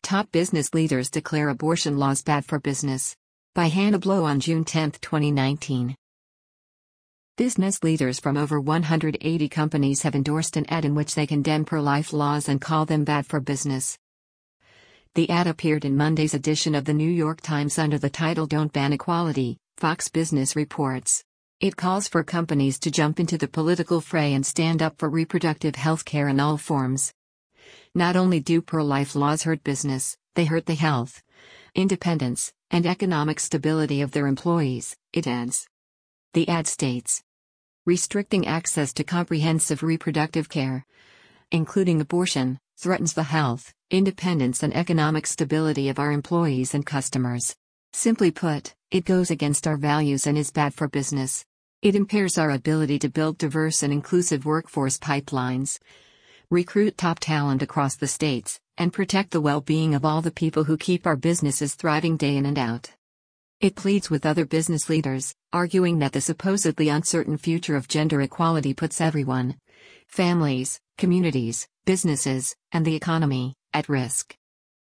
Top business leaders declare abortion laws bad for business. By Hannah Blow on June 10, 2019. Business leaders from over 180 companies have endorsed an ad in which they condemn pro-life laws and call them bad for business. The ad appeared in Monday's edition of the New York Times under the title "Don't Ban Equality," Fox Business reports. It calls for companies to jump into the political fray and stand up for reproductive health care in all forms. Not only do pro-life laws hurt business, they hurt the health, independence, and economic stability of their employees, it adds. The ad states, restricting access to comprehensive reproductive care, including abortion, threatens the health, independence and economic stability of our employees and customers. Simply put, it goes against our values and is bad for business. It impairs our ability to build diverse and inclusive workforce pipelines, recruit top talent across the states, and protect the well-being of all the people who keep our businesses thriving day in and out. It pleads with other business leaders, arguing that the supposedly uncertain future of gender equality puts everyone, families, communities, businesses, and the economy, at risk.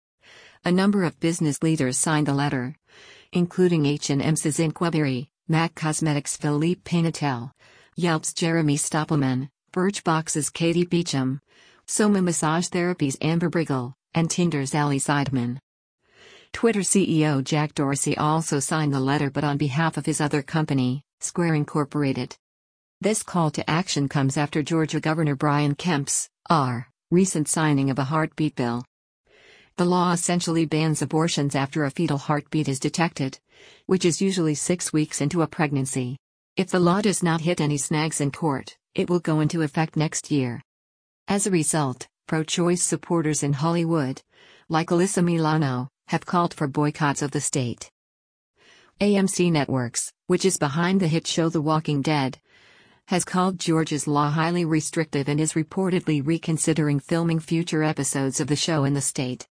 A number of business leaders signed the letter, including H&M's Cézanne Queberi, MAC Cosmetics' Philippe Paynetel, Yelp's Jeremy Stoppelman, Birchbox's Katie Beecham, Soma Massage Therapy's Amber Briggle, and Tinder's Ali Seidman. Twitter CEO Jack Dorsey also signed the letter but on behalf of his other company, Square Incorporated. This call to action comes after Georgia Governor Brian Kemp's recent signing of a heartbeat bill. The law essentially bans abortions after a fetal heartbeat is detected, which is usually 6 weeks into a pregnancy. If the law does not hit any snags in court, it will go into effect next year. As a result, pro-choice supporters in Hollywood, like Alyssa Milano, have called for boycotts of the state. AMC Networks, which is behind the hit show The Walking Dead, has called Georgia's law highly restrictive and is reportedly reconsidering filming future episodes of the show in the state.